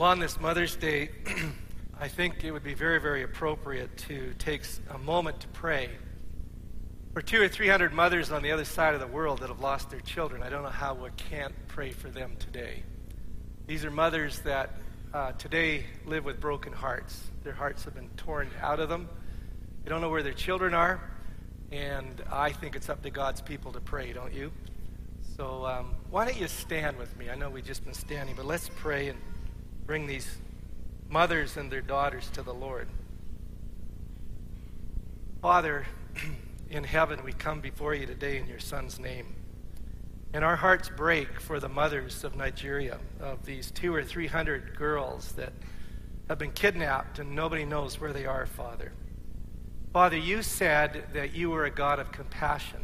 Well, on this Mother's Day, I think it would be very, very appropriate to take a moment to pray for 200 or 300 mothers on the other side of the world that have lost their children. I don't know how we can't pray for them today. These are mothers that today live with broken hearts. Their hearts have been torn out of them. They don't know where their children are, and I think it's up to God's people to pray, don't you? So why don't you stand with me? I know we've just been standing, but let's pray and bring these mothers and their daughters to the Lord. Father, in heaven, we come before you today in your Son's name. And our hearts break for the mothers of Nigeria, of these 200 or 300 girls that have been kidnapped and nobody knows where they are, Father. Father, you said that you were a God of compassion.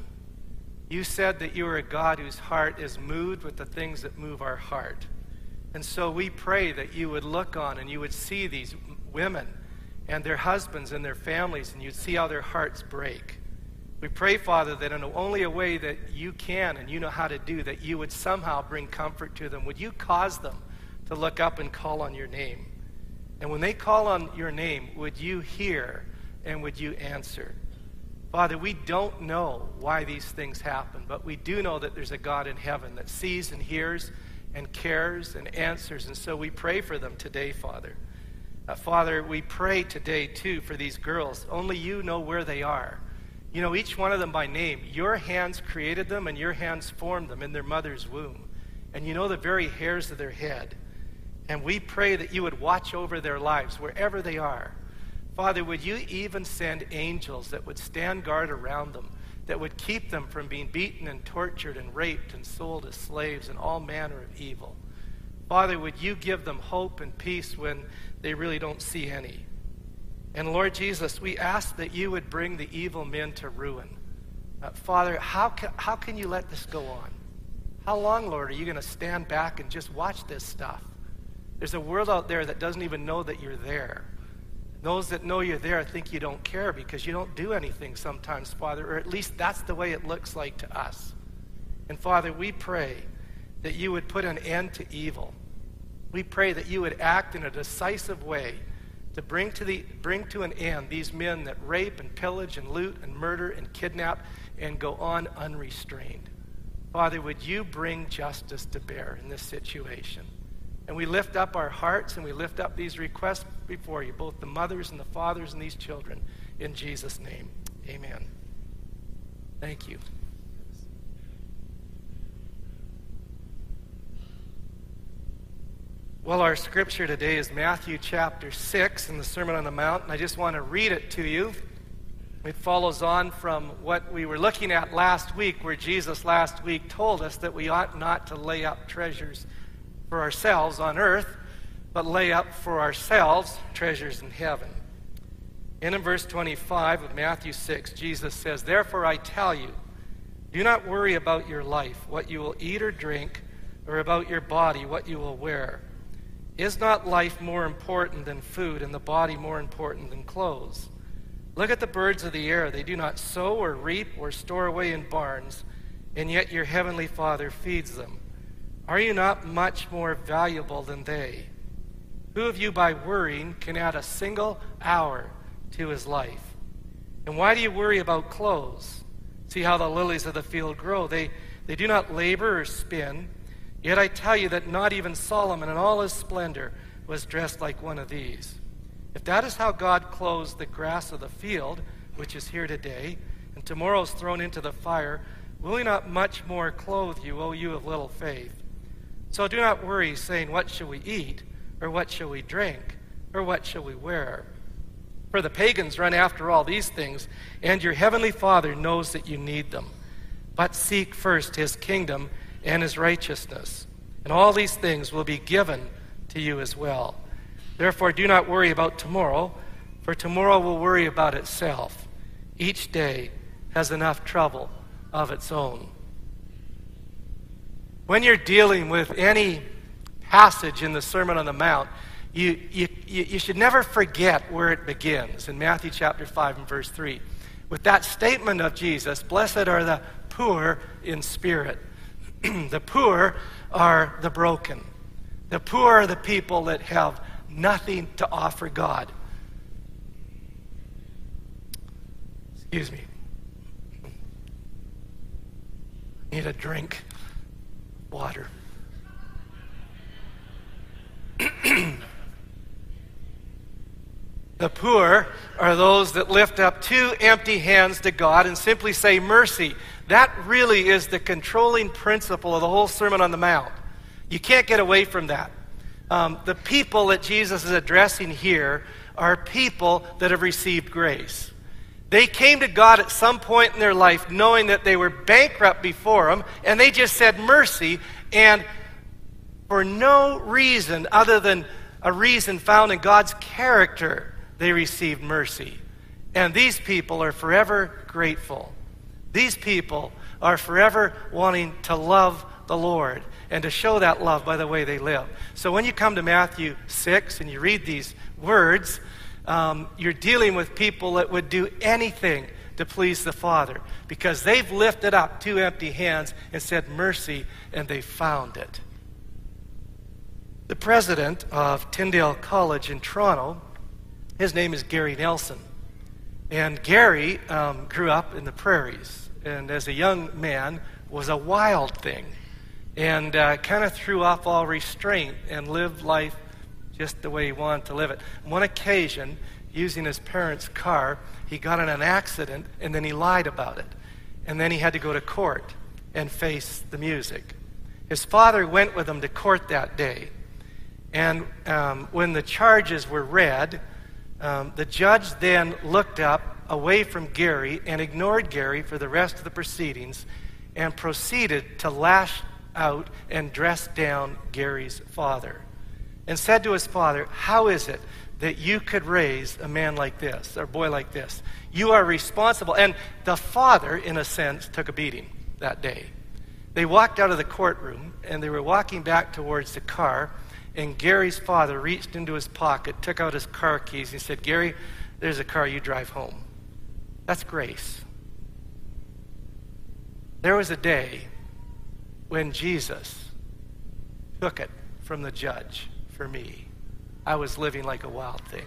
You said that you are a God whose heart is moved with the things that move our heart. And so we pray that you would look on and you would see these women and their husbands and their families, and you'd see how their hearts break. We pray, Father, that in only a way that you can and you know how to do, that you would somehow bring comfort to them. Would you cause them to look up and call on your name? And when they call on your name, would you hear and would you answer? Father, we don't know why these things happen, but we do know that there's a God in heaven that sees and hears and cares and answers. And so we pray for them today, Father. Father, we pray today, too, for these girls. Only you know where they are. You know each one of them by name. Your hands created them and your hands formed them in their mother's womb. And you know the very hairs of their head. And we pray that you would watch over their lives wherever they are. Father, would you even send angels that would stand guard around them, that would keep them from being beaten and tortured and raped and sold as slaves and all manner of evil. Father, would you give them hope and peace when they really don't see any? And Lord Jesus, we ask that you would bring the evil men to ruin. Father, how can you let this go on? How long, Lord, are you going to stand back and just watch this stuff? There's a world out there that doesn't even know that you're there. Those that know you're there think you don't care because you don't do anything sometimes, Father, or at least that's the way it looks like to us. And Father, we pray that you would put an end to evil. We pray that you would act in a decisive way to bring to an end these men that rape and pillage and loot and murder and kidnap and go on unrestrained. Father, would you bring justice to bear in this situation? And we lift up our hearts and we lift up these requests before you, both the mothers and the fathers and these children, in Jesus' name. Amen. Thank you. Well, our scripture today is Matthew chapter 6 in the Sermon on the Mount, and I just want to read it to you. It follows on from what we were looking at last week, where Jesus last week told us that we ought not to lay up treasures for ourselves on earth, but lay up for ourselves treasures in heaven. And in verse 25 of Matthew 6, Jesus says, "Therefore I tell you, do not worry about your life, what you will eat or drink, or about your body, what you will wear. Is not life more important than food, and the body more important than clothes? Look at the birds of the air. They do not sow or reap or store away in barns, and yet your heavenly Father feeds them. Are you not much more valuable than they? Who of you by worrying can add a single hour to his life? And why do you worry about clothes? See how the lilies of the field grow. They do not labor or spin. Yet I tell you that not even Solomon in all his splendor was dressed like one of these. If that is how God clothes the grass of the field, which is here today, and tomorrow is thrown into the fire, will he not much more clothe you, O you of little faith? So do not worry, saying, what shall we eat? Or what shall we drink? Or what shall we wear? For the pagans run after all these things, and your heavenly Father knows that you need them. But seek first his kingdom and his righteousness, and all these things will be given to you as well. Therefore do not worry about tomorrow, for tomorrow will worry about itself. Each day has enough trouble of its own." When you're dealing with any passage in the Sermon on the Mount, you should never forget where it begins, in Matthew chapter 5 and verse 3. With that statement of Jesus, "Blessed are the poor in spirit." The poor are the broken. The poor are the people that have nothing to offer God. Excuse me. Need a drink. Water. The poor are those that lift up two empty hands to God and simply say mercy. That really is the controlling principle of the whole Sermon on the Mount. You can't get away from that. The people that Jesus is addressing here are people that have received grace. They came to God at some point in their life knowing that they were bankrupt before Him, and they just said mercy, and for no reason other than a reason found in God's character, they received mercy. And these people are forever grateful. These people are forever wanting to love the Lord and to show that love by the way they live. So when you come to Matthew 6 and you read these words, you're dealing with people that would do anything to please the Father because they've lifted up two empty hands and said mercy, and they found it. The president of Tyndale College in Toronto, his name is Gary Nelson. And Gary grew up in the prairies, and as a young man was a wild thing, and kind of threw off all restraint and lived life just the way he wanted to live it. On one occasion, using his parents' car, he got in an accident, and then he lied about it. And then he had to go to court and face the music. His father went with him to court that day. And when the charges were read, the judge then looked up away from Gary and ignored Gary for the rest of the proceedings and proceeded to lash out and dress down Gary's father and said to his father, "How is it that you could raise a man like this, or a boy like this? You are responsible." And the father, in a sense, took a beating that day. They walked out of the courtroom, and they were walking back towards the car, and Gary's father reached into his pocket, took out his car keys, and said, "Gary, there's a car, you drive home." That's grace. There was a day when Jesus took it from the judge for me. I was living like a wild thing.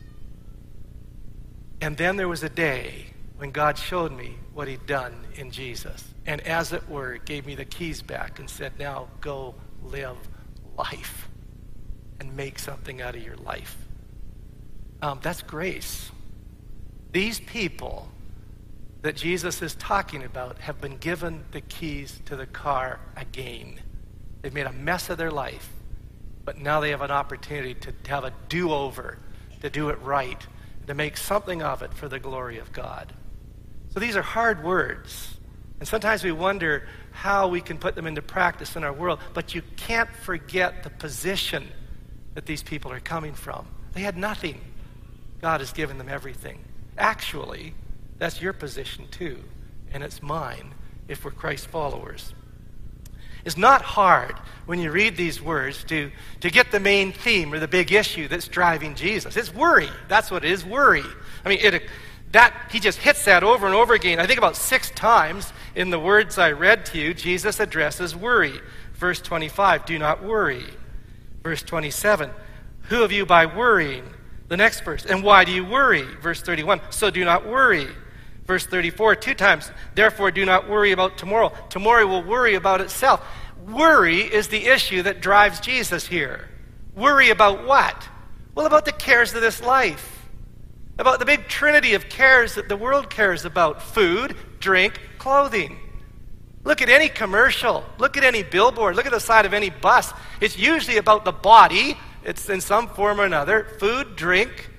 And then there was a day when God showed me what He'd done in Jesus. And as it were, gave me the keys back and said, "Now go live life and make something out of your life." That's grace. These people that Jesus is talking about have been given the keys to the car again. They've made a mess of their life, but now they have an opportunity to have a do-over, to do it right, to make something of it for the glory of God. So these are hard words, and sometimes we wonder how we can put them into practice in our world, but you can't forget the position that these people are coming from. They had nothing. God has given them everything. Actually, that's your position too, and it's mine if we're Christ followers. It's not hard when you read these words to get the main theme or the big issue that's driving Jesus. It's worry. That's what it is, worry. I mean, he just hits that over and over again. I think about 6 times in the words I read to you, Jesus addresses worry. Verse 25, do not worry. Verse 27, who of you by worrying? The next verse, and why do you worry? Verse 31, so do not worry. Verse 34, 2 times, therefore do not worry about tomorrow. Tomorrow will worry about itself. Worry is the issue that drives Jesus here. Worry about what? Well, about the cares of this life. About the big trinity of cares that the world cares about. Food, drink, clothing. Look at any commercial. Look at any billboard. Look at the side of any bus. It's usually about the body. It's in some form or another. Food, drink,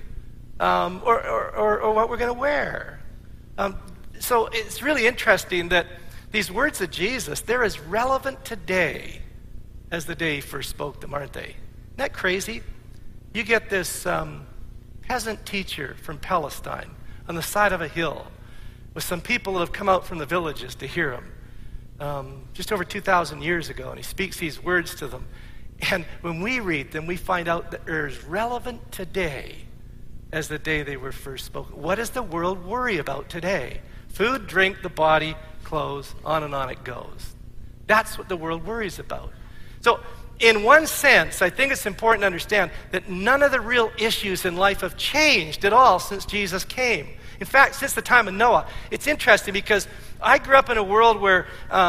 or what we're going to wear. So it's really interesting that these words of Jesus, they're as relevant today as the day He first spoke them, aren't they? Isn't that crazy? You get this peasant teacher from Palestine on the side of a hill with some people that have come out from the villages to hear him just over 2,000 years ago, and he speaks these words to them. And when we read them, we find out that they're as relevant today as the day they were first spoken. What does the world worry about today? Food, drink, the body, clothes, on and on it goes. That's what the world worries about. So in one sense, I think it's important to understand that none of the real issues in life have changed at all since Jesus came. In fact, since the time of Noah. It's interesting because I grew up in a world where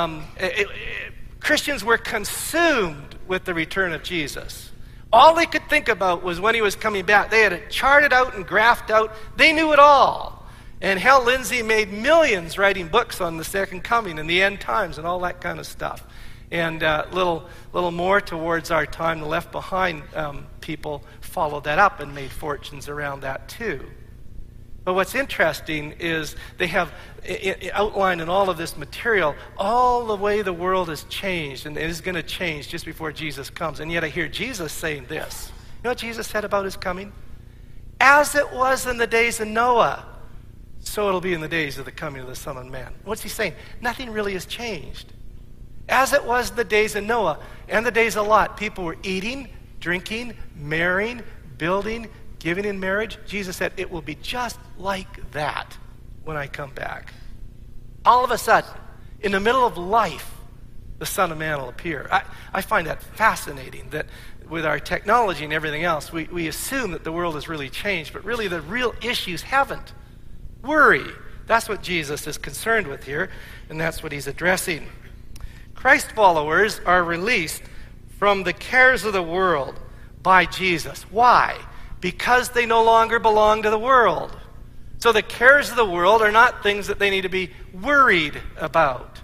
Christians were consumed with the return of Jesus. All they could think about was when he was coming back. They had it charted out and graphed out. They knew it all. And Hal Lindsey made millions writing books on the second coming and the end times and all that kind of stuff. And little more towards our time, the Left Behind people followed that up and made fortunes around that too. But what's interesting is they have outlined in all of this material all the way the world has changed and is going to change just before Jesus comes. And yet I hear Jesus saying this. You know what Jesus said about his coming? As it was in the days of Noah, so it'll be in the days of the coming of the Son of Man. What's he saying? Nothing really has changed. As it was in the days of Noah and the days of Lot, people were eating, drinking, marrying, building, giving in marriage. Jesus said, it will be just like that when I come back. All of a sudden, in the middle of life, the Son of Man will appear. I find that fascinating, that with our technology and everything else, we assume that the world has really changed, but really the real issues haven't. Worry. That's what Jesus is concerned with here, and that's what he's addressing. Christ followers are released from the cares of the world by Jesus. Why? Because they no longer belong to the world. So the cares of the world are not things that they need to be worried about.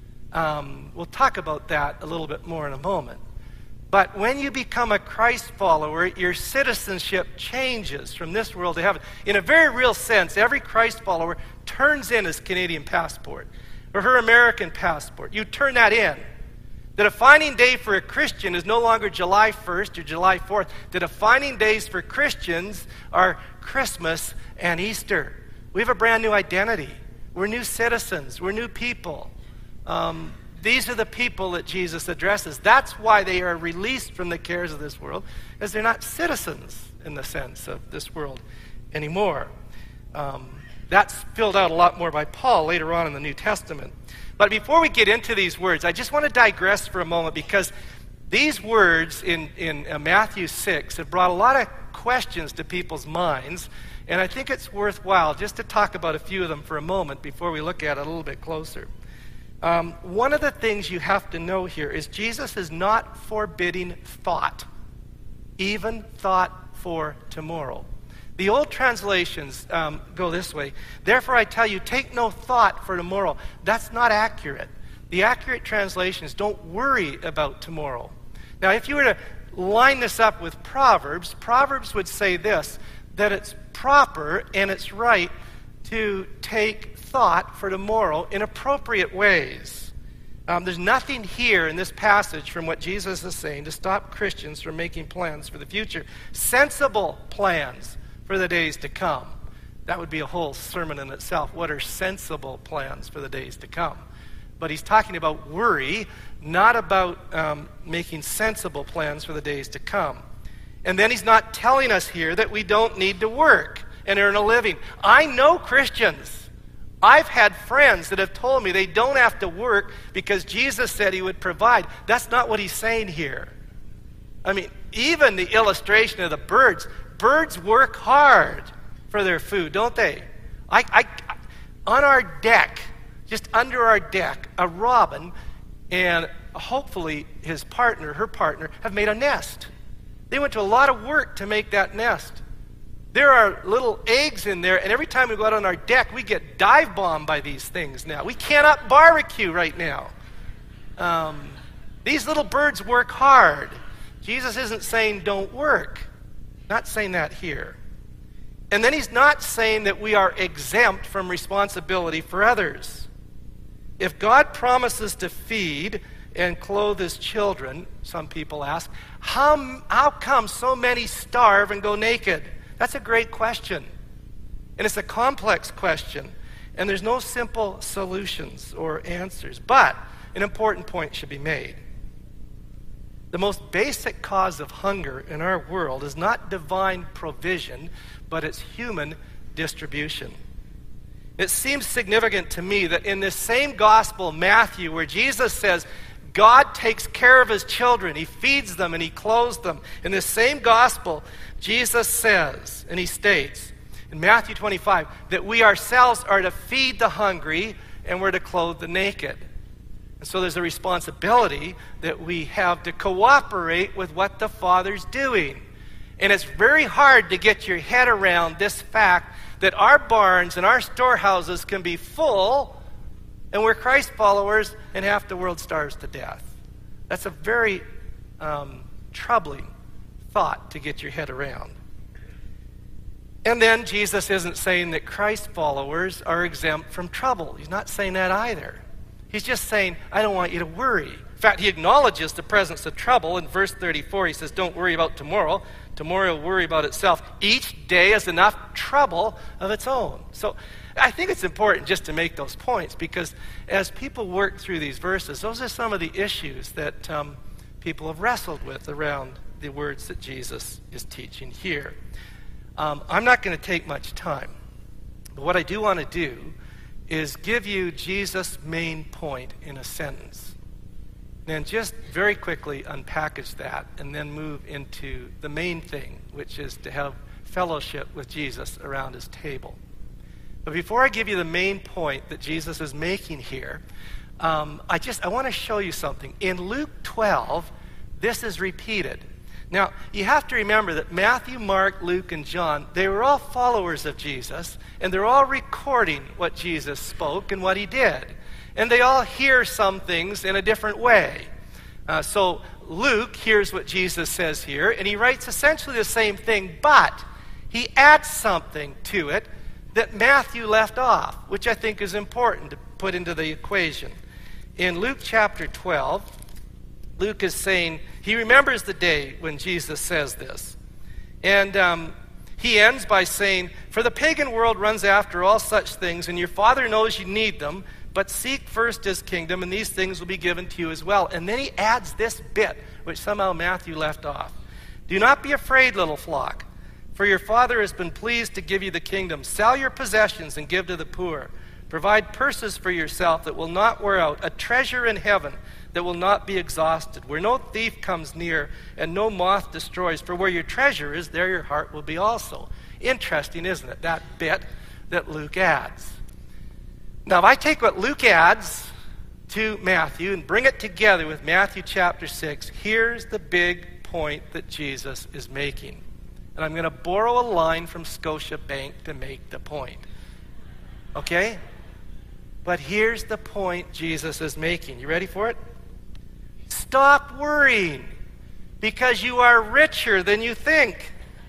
We'll talk about that a little bit more in a moment. But when you become a Christ follower, your citizenship changes from this world to heaven. In a very real sense, every Christ follower turns in his Canadian passport or her American passport. You turn that in. The defining day for a Christian is no longer July 1st or July 4th. The defining days for Christians are Christmas and Easter. We have a brand new identity. We're new citizens. We're new people. These are the people that Jesus addresses. That's why they are released from the cares of this world, because they're not citizens in the sense of this world anymore. That's filled out a lot more by Paul later on in the New Testament. But before we get into these words, I just want to digress for a moment, because these words in Matthew 6 have brought a lot of questions to people's minds, and I think it's worthwhile just to talk about a few of them for a moment before we look at it a little bit closer. One of the things you have to know here is Jesus is not forbidding thought, even thought for tomorrow. The old translations go this way. Therefore I tell you, take no thought for tomorrow. That's not accurate. The accurate translations don't worry about tomorrow. Now, if you were to line this up with Proverbs, Proverbs would say this, that it's proper and it's right to take thought for tomorrow in appropriate ways. There's nothing here in this passage from what Jesus is saying to stop Christians from making plans for the future. Sensible plans for the days to come. That would be a whole sermon in itself. What are sensible plans for the days to come? But he's talking about worry, not about making sensible plans for the days to come. And then he's not telling us here that we don't need to work and earn a living. I know Christians. I've had friends that have told me they don't have to work because Jesus said he would provide. That's not what he's saying here. I mean, even the illustration of the birds. Birds work hard for their food, don't they? On our deck, just under our deck, a robin and hopefully his partner, her partner, have made a nest. They went to a lot of work to make that nest. There are little eggs in there, and every time we go out on our deck, we get dive bombed by these things now. We cannot barbecue right now. These little birds work hard. Jesus isn't saying don't work. Not saying that here. And then he's not saying that we are exempt from responsibility for others. If God promises to feed and clothe his children, some people ask, how come so many starve and go naked? That's a great question. And it's a complex question. And there's no simple solutions or answers. But an important point should be made. The most basic cause of hunger in our world is not divine provision, but it's human distribution. It seems significant to me that in this same gospel, Matthew, where Jesus says, God takes care of his children. He feeds them and he clothes them. In this same gospel, Jesus says, and he states in Matthew 25, that we ourselves are to feed the hungry and we're to clothe the naked. And so there's a responsibility that we have to cooperate with what the Father's doing. And it's very hard to get your head around this fact that our barns and our storehouses can be full and we're Christ followers and half the world starves to death. That's a very troubling thought to get your head around. And then Jesus isn't saying that Christ followers are exempt from trouble. He's not saying that either. He's just saying, I don't want you to worry. In fact, he acknowledges the presence of trouble. In verse 34, he says, don't worry about tomorrow. Tomorrow will worry about itself. Each day has enough trouble of its own. So I think it's important just to make those points, because as people work through these verses, those are some of the issues that people have wrestled with around the words that Jesus is teaching here. I'm not going to take much time, but what I do want to do is give you Jesus' main point in a sentence. And just very quickly unpackage that and then move into the main thing, which is to have fellowship with Jesus around his table. But before I give you the main point that Jesus is making here, I want to show you something. In Luke 12, this is repeated. Now, you have to remember that Matthew, Mark, Luke, and John, they were all followers of Jesus, and they're all recording what Jesus spoke and what he did. And they all hear some things in a different way. So Luke hears what Jesus says here, and he writes essentially the same thing, but he adds something to it that Matthew left off, which I think is important to put into the equation. In Luke chapter 12, Luke is saying, he remembers the day when Jesus says this. And he ends by saying, for the pagan world runs after all such things, and your Father knows you need them, but seek first his kingdom, and these things will be given to you as well. And then he adds this bit, which somehow Matthew left off. Do not be afraid, little flock, for your Father has been pleased to give you the kingdom. Sell your possessions and give to the poor. Provide purses for yourself that will not wear out, a treasure in heaven that will not be exhausted, where no thief comes near and no moth destroys. For where your treasure is, there your heart will be also. Interesting, isn't it, that bit that Luke adds? Now, if I take what Luke adds to Matthew and bring it together with Matthew chapter 6, here's the big point that Jesus is making. And I'm going to borrow a line from Scotiabank to make the point. Okay? But here's the point Jesus is making. You ready for it? Stop worrying, because you are richer than you think.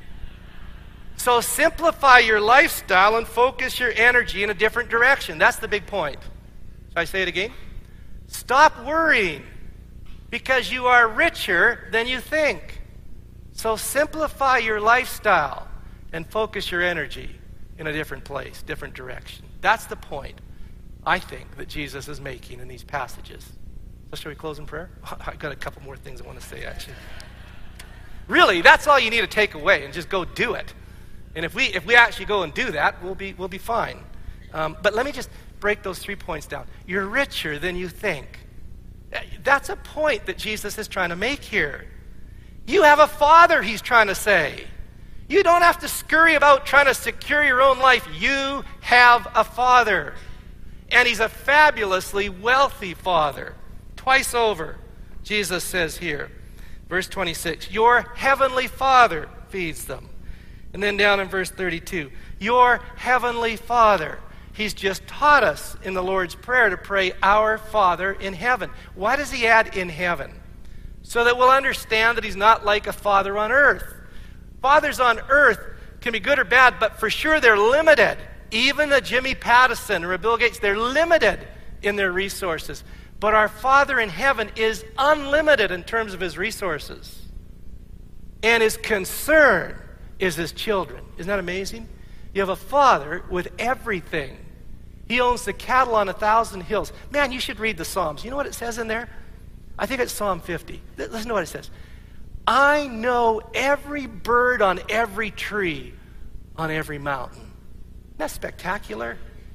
So simplify your lifestyle and focus your energy in a different direction. That's the big point. Shall I say it again? Stop worrying, because you are richer than you think. So simplify your lifestyle and focus your energy in a different place, different direction. That's the point, I think, that Jesus is making in these passages. So shall we close in prayer? I've got a couple more things I want to say, actually. Really, that's all you need to take away, and just go do it. And if we actually go and do that, we'll be fine. But let me just break those 3 points down. You're richer than you think. That's a point that Jesus is trying to make here. You have a Father, he's trying to say. You don't have to scurry about trying to secure your own life. You have a Father. And he's a fabulously wealthy Father. Twice over, Jesus says here, verse 26, your heavenly Father feeds them. And then down in verse 32, your heavenly Father. He's just taught us in the Lord's Prayer to pray, our Father in heaven. Why does he add in heaven? So that we'll understand that he's not like a father on earth. Fathers on earth can be good or bad, but for sure they're limited. Even a Jimmy Pattison or a Bill Gates, they're limited in their resources. But our Father in heaven is unlimited in terms of his resources. And his concern is his children. Isn't that amazing? You have a Father with everything. He owns the cattle on 1,000 hills. Man, you should read the Psalms. You know what it says in there? I think it's Psalm 50. Listen to what it says. I know every bird on every tree on every mountain. Isn't that spectacular?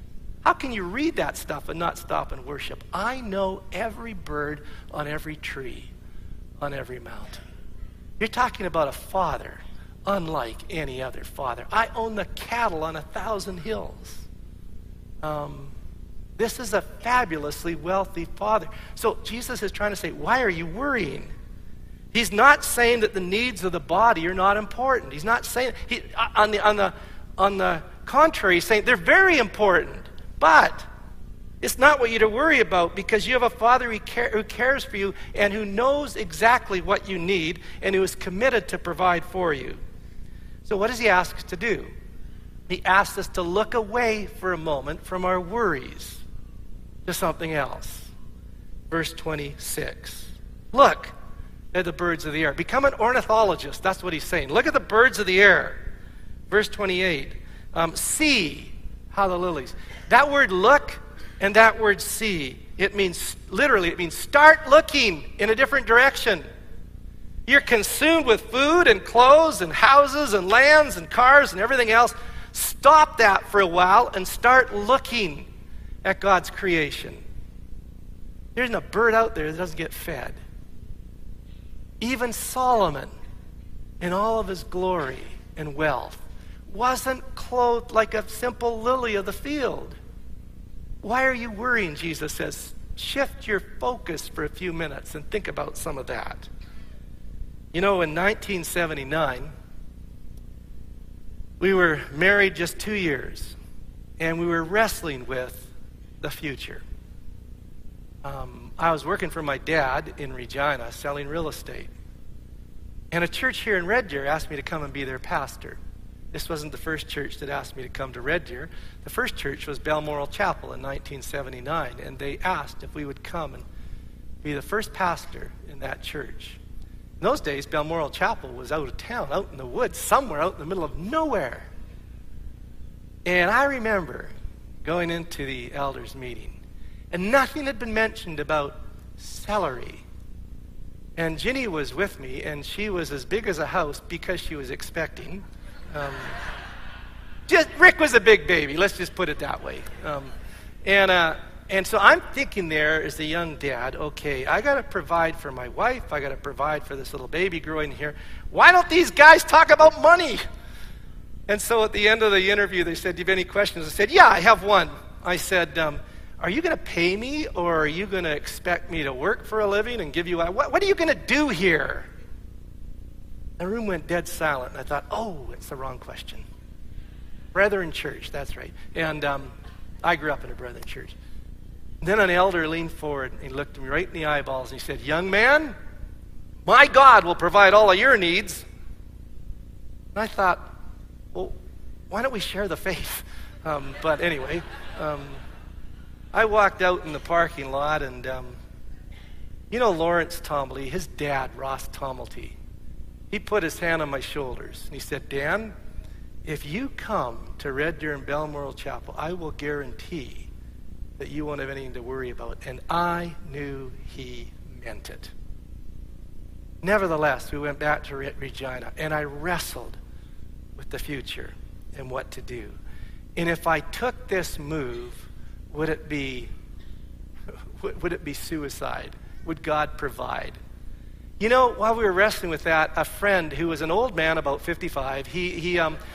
How can you read that stuff and not stop and worship? I know every bird on every tree, on every mountain. You're talking about a father unlike any other father. I own the cattle on 1,000 hills. This is a fabulously wealthy father. So Jesus is trying to say, why are you worrying? He's not saying that the needs of the body are not important. He's not saying, on the contrary, he's saying they're very important. But it's not what you're to worry about, because you have a father who cares for you and who knows exactly what you need and who is committed to provide for you. So what does he ask us to do? He asks us to look away for a moment from our worries to something else. Verse 26. Look at the birds of the air. Become an ornithologist. That's what he's saying. Look at the birds of the air. Verse 28. See how the lilies. That word look and that word see, it means start looking in a different direction. You're consumed with food and clothes and houses and lands and cars and everything else. Stop that for a while and start looking at God's creation. There isn't a bird out there that doesn't get fed. Even Solomon, in all of his glory and wealth, wasn't clothed like a simple lily of the field. Why are you worrying, Jesus says? Shift your focus for a few minutes and think about some of that. You know, in 1979, we were married just 2 years, and we were wrestling with the future. I was working for my dad in Regina, selling real estate. And a church here in Red Deer asked me to come and be their pastor. This wasn't the first church that asked me to come to Red Deer. The first church was Balmoral Chapel in 1979, and they asked if we would come and be the first pastor in that church. In those days, Balmoral Chapel was out of town, out in the woods, somewhere out in the middle of nowhere. And I remember going into the elders' meeting, and nothing had been mentioned about celery. And Ginny was with me, and she was as big as a house because she was expecting. Rick was a big baby, let's just put it that way. And so I'm thinking there as a young dad, okay, I got to provide for my wife, I got to provide for this little baby growing here. Why don't these guys talk about money? And so at the end of the interview, they said, do you have any questions? I said, yeah, I have one. I said, are you going to pay me, or are you going to expect me to work for a living and give you, what are you going to do here? The room went dead silent, and I thought, oh, it's the wrong question. Brethren church, that's right. And I grew up in a Brethren church. And then an elder leaned forward, and he looked me right in the eyeballs, and he said, young man, my God will provide all of your needs. And I thought, well, why don't we share the faith? But anyway, I walked out in the parking lot, and you know Lawrence Tomley, his dad, Ross Tomley, he put his hand on my shoulders, and he said, Dan, if you come to Red Deer and Balmoral Chapel, I will guarantee that you won't have anything to worry about. And I knew he meant it. Nevertheless, we went back to Regina, and I wrestled with the future and what to do. And if I took this move, would it be suicide? Would God provide? You know, while we were wrestling with that, a friend who was an old man, about 55, he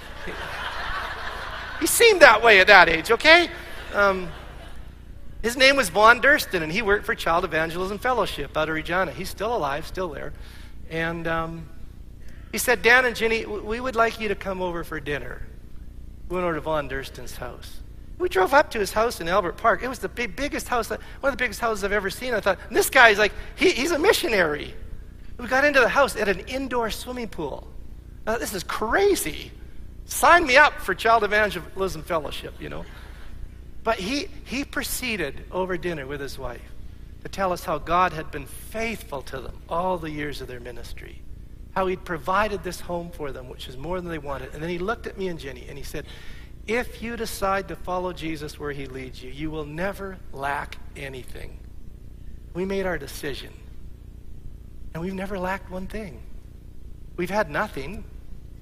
seemed that way at that age, okay? His name was Vaughn Durston, and he worked for Child Evangelism Fellowship out of Regina. He's still alive, still there. And he said, Dan and Ginny, we would like you to come over for dinner. We went over to Vaughn Durston's house. We drove up to his house in Albert Park. It was the biggest house, one of the biggest houses I've ever seen. I thought, this guy's like, he's a missionary. We got into the house at an indoor swimming pool. Now, this is crazy. Sign me up for Child Evangelism Fellowship, you know. But he proceeded over dinner with his wife to tell us how God had been faithful to them all the years of their ministry, how he'd provided this home for them, which is more than they wanted. And then he looked at me and Jenny, and he said, if you decide to follow Jesus where he leads you, you will never lack anything. We made our decision, and we've never lacked one thing. We've had nothing.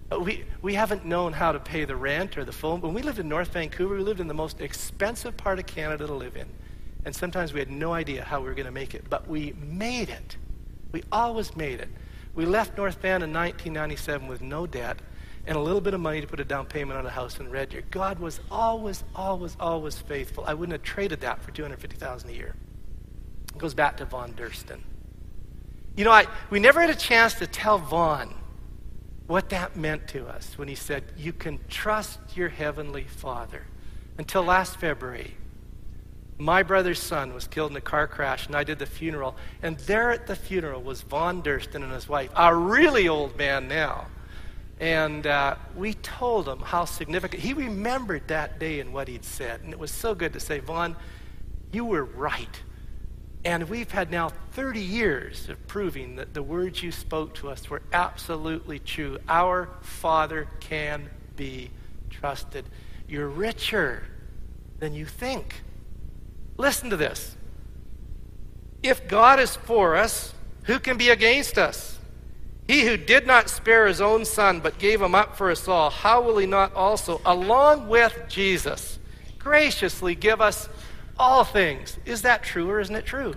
We haven't known how to pay the rent or the phone. When we lived in North Vancouver, we lived in the most expensive part of Canada to live in. And sometimes we had no idea how we were going to make it. But we made it. We always made it. We left North Van in 1997 with no debt and a little bit of money to put a down payment on a house in Red Deer. God was always, always, always faithful. I wouldn't have traded that for $250,000 a year. It goes back to Vaughn Durston. You know, we never had a chance to tell Vaughn what that meant to us when he said, you can trust your heavenly Father. Until last February, my brother's son was killed in a car crash, and I did the funeral. And there at the funeral was Vaughn Durston and his wife, a really old man now. And we told him how significant. He remembered that day and what he'd said. And it was so good to say, Vaughn, you were right. And we've had now 30 years of proving that the words you spoke to us were absolutely true. Our Father can be trusted. You're richer than you think. Listen to this. If God is for us, who can be against us? He who did not spare his own son, but gave him up for us all, how will he not also, along with Jesus, graciously give us all things? Is that true or isn't it true?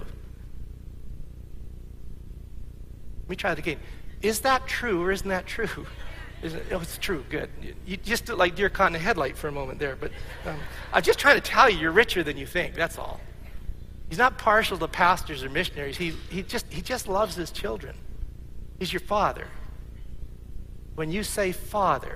Let me try it again. Is that true or isn't that true? It's true. Good. You just like deer caught in a headlight for a moment there. But I'm just trying to tell you, you're richer than you think. That's all. He's not partial to pastors or missionaries. He just loves his children. He's your Father. When you say Father,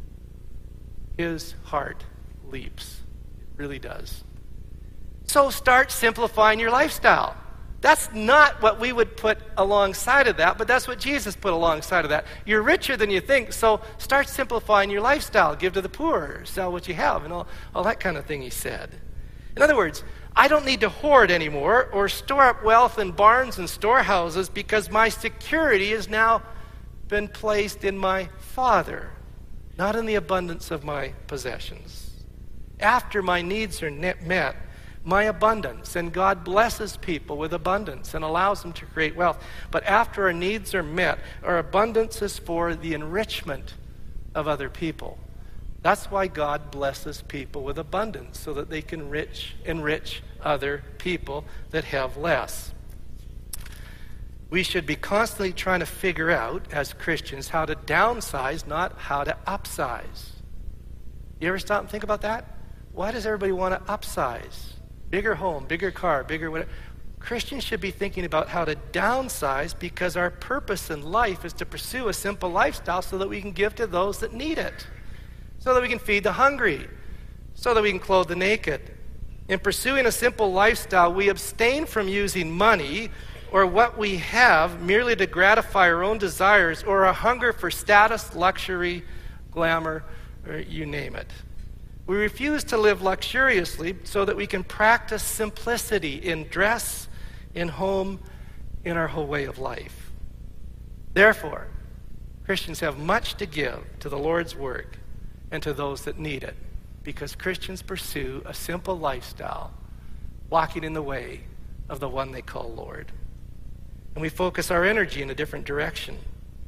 his heart leaps. It really does. So start simplifying your lifestyle. That's not what we would put alongside of that, but that's what Jesus put alongside of that. You're richer than you think, so start simplifying your lifestyle. Give to the poor, sell what you have, and all that kind of thing, he said. In other words, I don't need to hoard anymore or store up wealth in barns and storehouses because my security has now been placed in my Father, not in the abundance of my possessions. After my needs are met, my abundance, and God blesses people with abundance and allows them to create wealth. But after our needs are met, our abundance is for the enrichment of other people. That's why God blesses people with abundance, so that they can enrich other people that have less. We should be constantly trying to figure out, as Christians, how to downsize, not how to upsize. You ever stop and think about that? Why does everybody want to upsize? Bigger home, bigger car, bigger whatever. Christians should be thinking about how to downsize, because our purpose in life is to pursue a simple lifestyle so that we can give to those that need it, so that we can feed the hungry, so that we can clothe the naked. In pursuing a simple lifestyle, we abstain from using money or what we have merely to gratify our own desires or a hunger for status, luxury, glamour, or you name it. We refuse to live luxuriously so that we can practice simplicity in dress, in home, in our whole way of life. Therefore, Christians have much to give to the Lord's work and to those that need it, because Christians pursue a simple lifestyle, walking in the way of the one they call Lord. And we focus our energy in a different direction.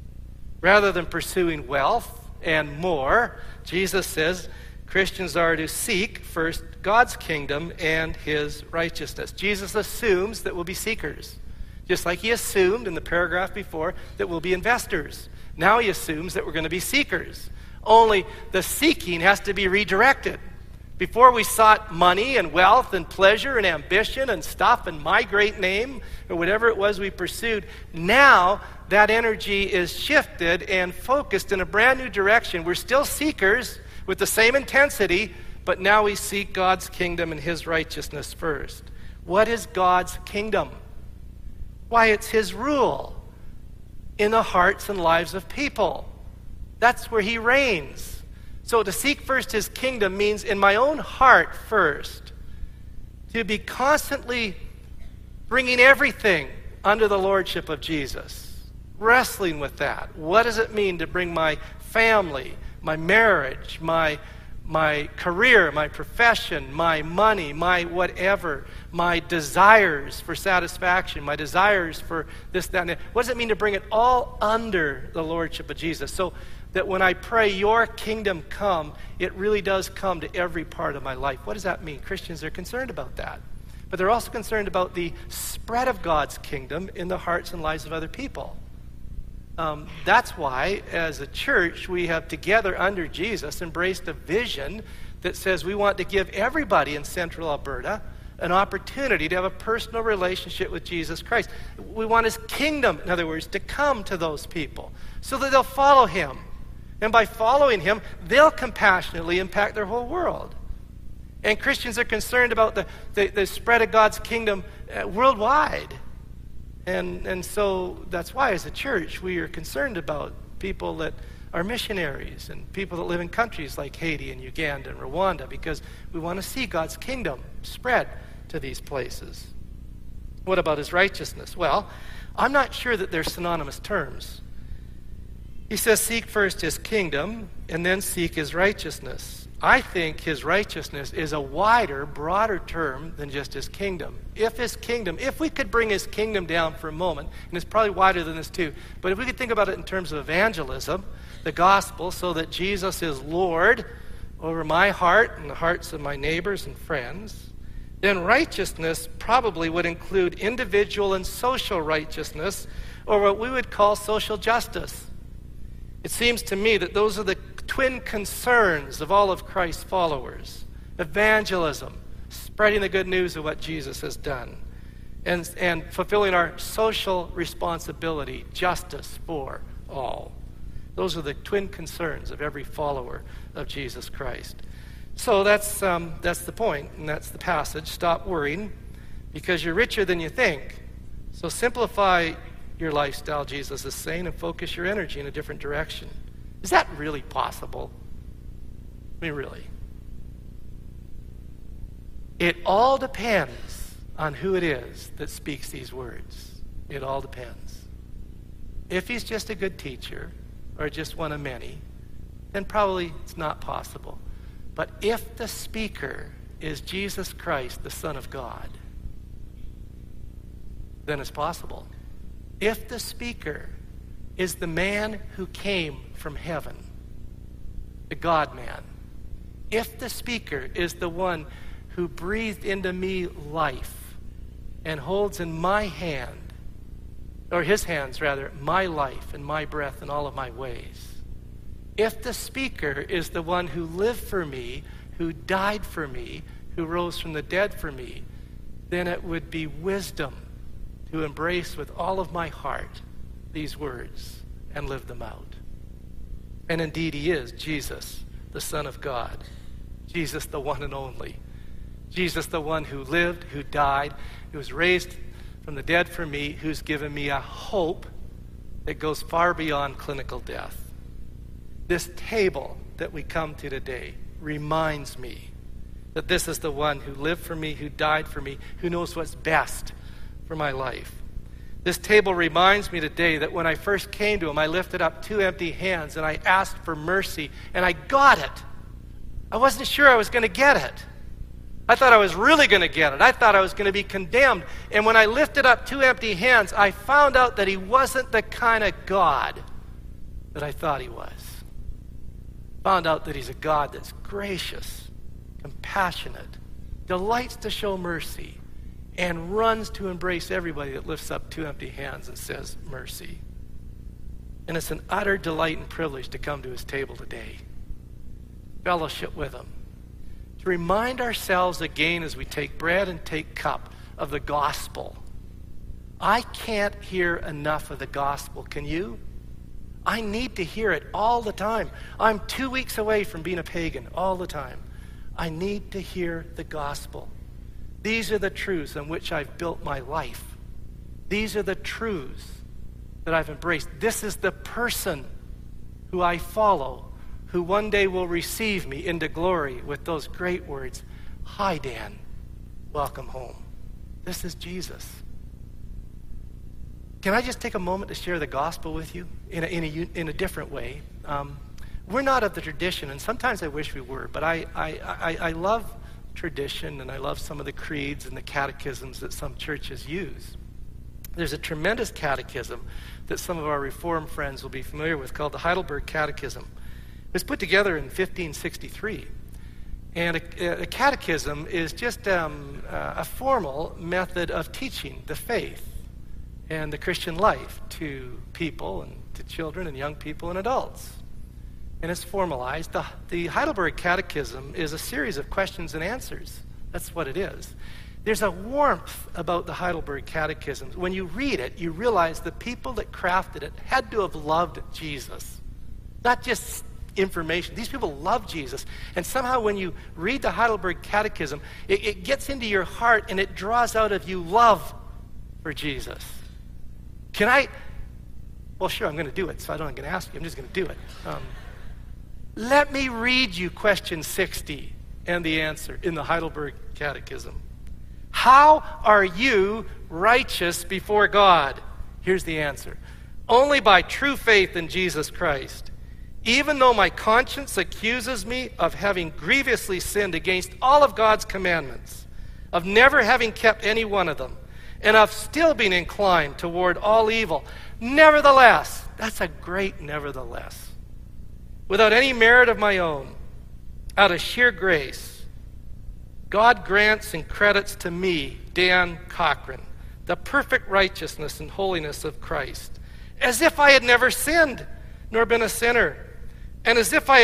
Rather than pursuing wealth and more, Jesus says, Christians are to seek first God's kingdom and his righteousness. Jesus assumes that we'll be seekers, just like he assumed in the paragraph before that we'll be investors. Now he assumes that we're going to be seekers. Only the seeking has to be redirected. Before we sought money and wealth and pleasure and ambition and stuff and my great name or whatever it was we pursued, now that energy is shifted and focused in a brand new direction. We're still seekers with the same intensity, but now we seek God's kingdom and his righteousness first. What is God's kingdom? Why, it's his rule in the hearts and lives of people. That's where he reigns. So to seek first his kingdom means in my own heart first, to be constantly bringing everything under the lordship of Jesus, wrestling with that. What does it mean to bring my family, my marriage, my career, my profession, my money, my whatever, my desires for satisfaction, my desires for this, that, and that. What does it mean to bring it all under the lordship of Jesus? So that when I pray, your kingdom come, it really does come to every part of my life. What does that mean? Christians are concerned about that. But they're also concerned about the spread of God's kingdom in the hearts and lives of other people. That's why, as a church, we have together under Jesus embraced a vision that says we want to give everybody in Central Alberta an opportunity to have a personal relationship with Jesus Christ. We want his kingdom, in other words, to come to those people so that they'll follow him. And by following him, they'll compassionately impact their whole world. And Christians are concerned about the spread of God's kingdom worldwide. And so that's why, as a church, we are concerned about people that are missionaries and people that live in countries like Haiti and Uganda and Rwanda, because we want to see God's kingdom spread to these places. What about his righteousness? Well, I'm not sure that they're synonymous terms. He says, seek first his kingdom and then seek his righteousness. I think his righteousness is a wider, broader term than just his kingdom. If we could bring his kingdom down for a moment, and it's probably wider than this too, but if we could think about it in terms of evangelism, the gospel, so that Jesus is Lord over my heart and the hearts of my neighbors and friends, then righteousness probably would include individual and social righteousness, or what we would call social justice. It seems to me that those are the twin concerns of all of Christ's followers: evangelism, spreading the good news of what Jesus has done, and fulfilling our social responsibility, justice for all. Those are the twin concerns of every follower of Jesus Christ. So that's the point, and that's the passage. Stop worrying, because you're richer than you think. So simplify your lifestyle, Jesus is saying, and focus your energy in a different direction. Is that really possible? I mean, really. It all depends on who it is that speaks these words. It all depends. If he's just a good teacher or just one of many, then probably it's not possible. But if the speaker is Jesus Christ, the Son of God, then it's possible. If the speaker is the man who came from heaven, the God-man, if the speaker is the one who breathed into me life and holds in my hand, or his hands rather, my life and my breath and all of my ways, if the speaker is the one who lived for me, who died for me, who rose from the dead for me, then it would be wisdom to embrace with all of my heart these words and live them out. And indeed he is Jesus, the Son of God. Jesus, the one and only. Jesus, the one who lived, who died, who was raised from the dead for me, who's given me a hope that goes far beyond clinical death. This table that we come to today reminds me that this is the one who lived for me, who died for me, who knows what's best for my life. This table reminds me today that when I first came to him, I lifted up two empty hands and I asked for mercy, and I got it. I wasn't sure I was going to get it. I thought I was really going to get it. I thought I was going to be condemned. And when I lifted up two empty hands, I found out that he wasn't the kind of God that I thought he was. Found out that he's a God that's gracious, compassionate, delights to show mercy, and runs to embrace everybody that lifts up two empty hands and says mercy. And it's an utter delight and privilege to come to his table today, fellowship with him, to remind ourselves again as we take bread and take cup of the gospel. I can't hear enough of the gospel. Can you? I need to hear it all the time. I'm 2 weeks away from being a pagan all the time. I need to hear the gospel. These are the truths on which I've built my life. These are the truths that I've embraced. This is the person who I follow, who one day will receive me into glory with those great words, "Hi, Dan, welcome home." This is Jesus. Can I just take a moment to share the gospel with you in a different way? We're not of the tradition, and sometimes I wish we were, but I love tradition, and I love some of the creeds and the catechisms that some churches use. There's a tremendous catechism that some of our Reformed friends will be familiar with called the Heidelberg Catechism. It was put together in 1563. And a catechism is just a formal method of teaching the faith and the Christian life to people and to children and young people and adults. And it's formalized. The Heidelberg Catechism is a series of questions and answers. That's what it is. There's a warmth about the Heidelberg Catechism. When you read it, you realize the people that crafted it had to have loved Jesus. Not just information. These people love Jesus. And somehow when you read the Heidelberg Catechism, it gets into your heart and it draws out of you love for Jesus. Can I? Well, sure, I'm going to do it, so I'm going to ask you. I'm just going to do it. Let me read you question 60 and the answer in the Heidelberg Catechism. How are you righteous before God? Here's the answer. Only by true faith in Jesus Christ. Even though my conscience accuses me of having grievously sinned against all of God's commandments, of never having kept any one of them, and of still being inclined toward all evil. Nevertheless, that's a great nevertheless. Without any merit of my own, out of sheer grace, God grants and credits to me, Dan Cochran, the perfect righteousness and holiness of Christ, as if I had never sinned, nor been a sinner, and as if I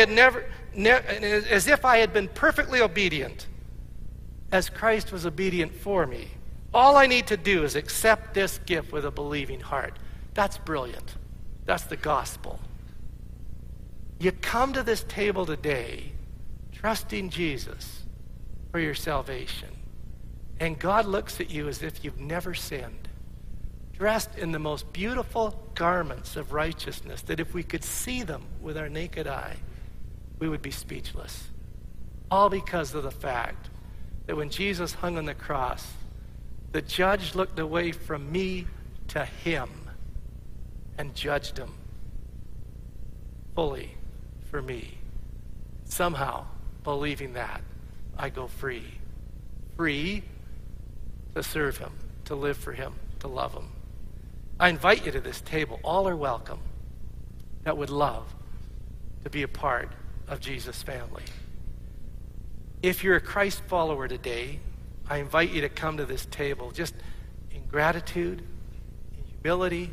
had been perfectly obedient, as Christ was obedient for me. All I need to do is accept this gift with a believing heart. That's brilliant. That's the gospel. You come to this table today trusting Jesus for your salvation. And God looks at you as if you've never sinned, dressed in the most beautiful garments of righteousness that if we could see them with our naked eye, we would be speechless. All because of the fact that when Jesus hung on the cross, the judge looked away from me to him and judged him fully for me. Somehow, believing that, I go free. Free to serve him, to live for him, to love him. I invite you to this table. All are welcome that would love to be a part of Jesus' family. If you're a Christ follower today, I invite you to come to this table just in gratitude, in humility,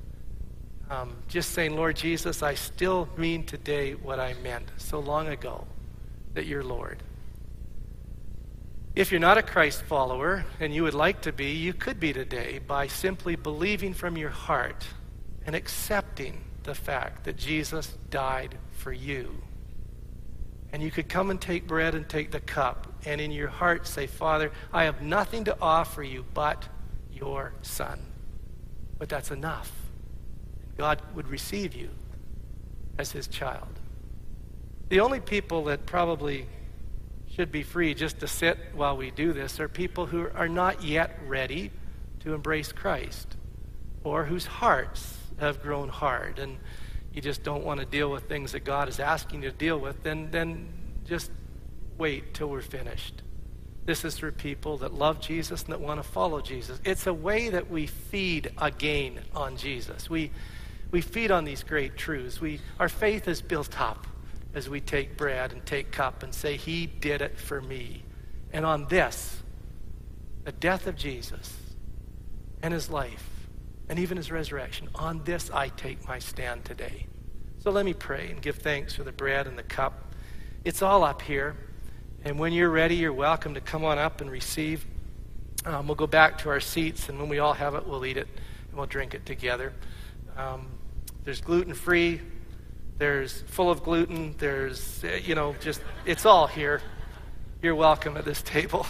just saying, Lord Jesus, I still mean today what I meant so long ago, that you're Lord. If you're not a Christ follower and you would like to be, you could be today by simply believing from your heart and accepting the fact that Jesus died for you. And you could come and take bread and take the cup and in your heart say, Father, I have nothing to offer you but your Son. But that's enough. God would receive you as his child. The only people that probably should be free just to sit while we do this are people who are not yet ready to embrace Christ, or whose hearts have grown hard and you just don't want to deal with things that God is asking you to deal with, then just wait till we're finished. This is for people that love Jesus and that want to follow Jesus. It's a way that we feed again on Jesus. We feed on these great truths. Our faith is built up as we take bread and take cup and say, he did it for me. And on this, the death of Jesus and his life and even his resurrection, on this I take my stand today. So let me pray and give thanks for the bread and the cup. It's all up here. And when you're ready, you're welcome to come on up and receive. We'll go back to our seats, and when we all have it, we'll eat it and we'll drink it together. There's gluten-free. There's full of gluten. There's, just, it's all here. You're welcome at this table.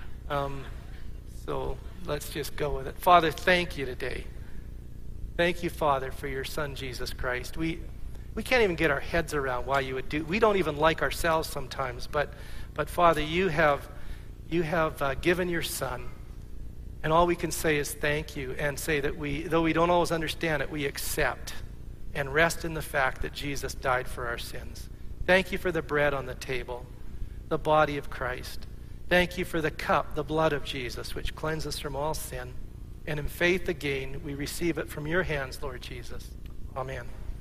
So let's just go with it. Father, thank you today. Thank you, Father, for your Son, Jesus Christ. We can't even get our heads around why you would do. We don't even like ourselves sometimes, but Father, you have given your Son, and all we can say is thank you, and say that though we don't always understand it, we accept and rest in the fact that Jesus died for our sins. Thank you for the bread on the table, the body of Christ. Thank you for the cup, the blood of Jesus, which cleanses from all sin. And in faith again, we receive it from your hands, Lord Jesus. Amen.